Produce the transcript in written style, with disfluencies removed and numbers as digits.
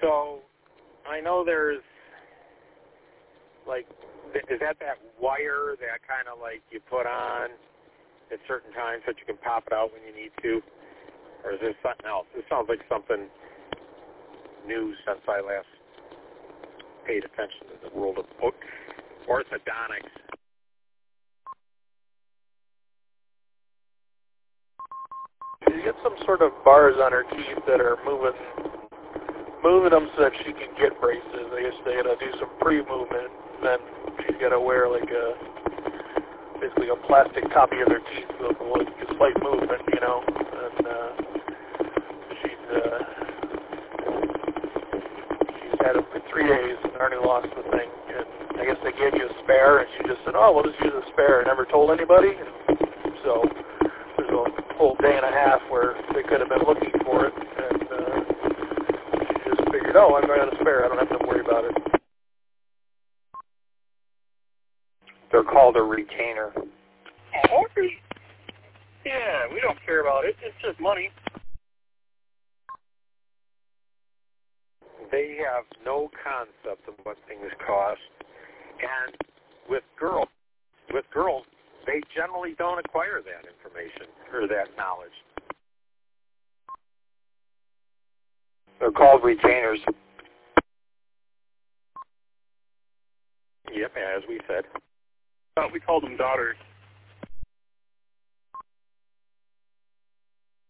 So I know there's, like, is that wire that kind of like you put on at certain times so that you can pop it out when you need to? Or is there something else? This sounds like something new since I last paid attention to the world of orthodontics. She gets some sort of bars on her teeth that are moving them so that she can get braces. I guess they gotta do some pre-movement. Then she's gotta wear like basically a plastic copy of their teeth with like a slight movement, you know. And she's had them for 3 days and already lost the thing. And I guess they gave you a spare, and she just said, "Oh, we'll just use a spare." I never told anybody. And so there's a whole day and a half where they could have been looking for it, and she just figured, "Oh, I've got a spare. I don't have to worry about it." They're called a retainer. Oh, yeah, we don't care about it. It's just money. They have no concept of what things cost. And with girls, they generally don't acquire that information or that knowledge. They're called retainers. Yep, as we said. We called them daughters.